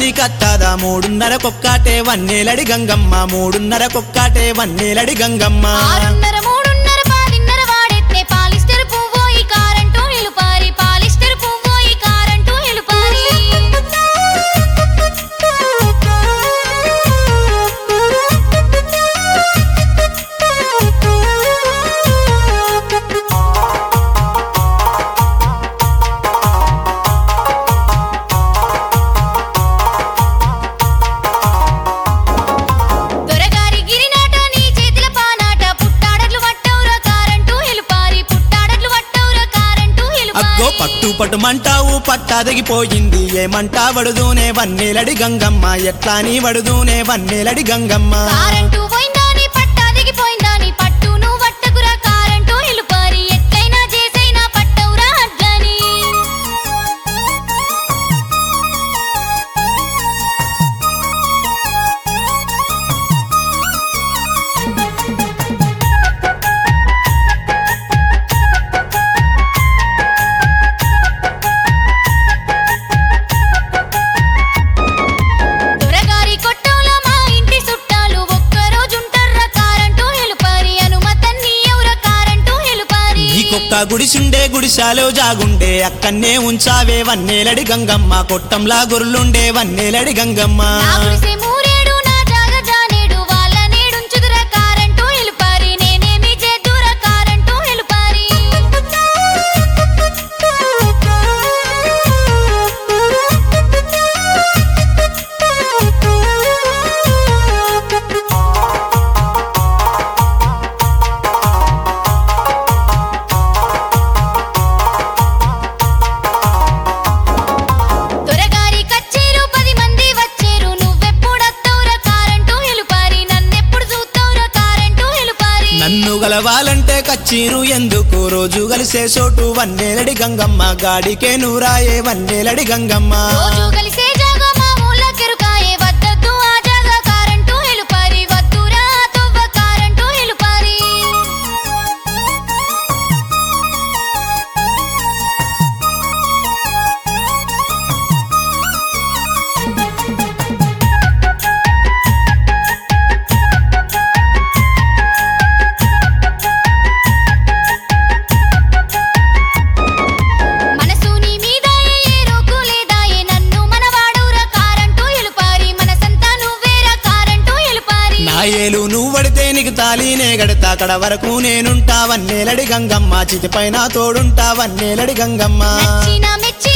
తాలి కట్టాదా 3:30 కొక్కాటే వన్నేలడి గంగమ్మ 3:30 కొక్కాటే వన్నేలడి గంగమ్మ 6:30 3:30 10:30 వాడెత్తే పాలిస్టర్ పువ్వోయి కారంటూ నిలుపారి పాలిస్టర్ పువ్వోయి కారంటూ నిలుపారి దొరగారి గిరినాట నీ చేతిల పానాట పుట్టాడట్లు వట్టౌరా కారంటూ నిలుపారి పుట్టాడట్లు వట్టౌరా కారంటూ అగ్గో నిలుపారి పట్టు పట్టుమంటావు పట్టాదగిపోయింది ఏమంటా వడుదూనే వన్నేలడి గంగమ్మ ఎట్లా నీ వడుదూనే వన్నేలడి గంగమ్మ కారంటూ పోయిందాని పట్టా దిగిపోయిందాని పట్టు నువ్వు వట్టకురా కారంటూ నిలుపారి ఎట్లైనా చేసైనా పట్టవురా అడ్లని దొరగారి కొట్టంలో మా ఇంటి చుట్టాలు ఒక్కరోజుంటర్రా కారంటూ నిలుపారి అనుమతన్ని ఎవరా కారంటూ నిలుపారి నీకొక్క గుడిసుండే గుడిశాలో జాగుండే అక్కన్నే ఉంచావే వన్నేలడి గంగమ్మ కొట్టంలా గొర్రులుండే వన్నేలడి గంగమ్మ నా గుడిసె మూరేడు నా జాగ జానేడు వాళ్ళ నేడుంచుదురా కారంటూ నిలుపారి నేనేమి చేద్దురా కారంటూ నిలుపారి దొరగారి కచ్చేరు 10 మంది వచ్చేరు నువ్వెప్పుడత్తవురా కారంటూ నిలుపారి నన్నెప్పుడు చూస్తావురా కారంటూ నిలుపారి నన్ను గలవాలంటే కచ్చీరు ఎందుకు రోజు కలిసే చోటు వన్నేలడి గంగమ్మ గాడికే నూరాయే వన్నేలడి గంగమ్మ రోజు కలిసే జాగా మామూల కెరుకాయే వద్దొద్దు ఆ జాగా కారంటూ నిలుపారి వద్దురా తొవ్వ కారంటూ నిలుపారి మనసు నీ మీదాయే ఏ రోకు లేదాయే నన్ను మనవాడవురా కారంటూ నిలుపారి మనసంతా నువ్వేరా కారంటూ నిలుపారి నా ఏలు నువ్వు పడితే నీకు తాళీనే గడతా అక్కడ వరకు నేనుంటా వన్నేలడి గంగమ్మ చితిపైన తోడుంటా వన్నేలడి గంగమ్మ నచ్చిన మెచ్చిన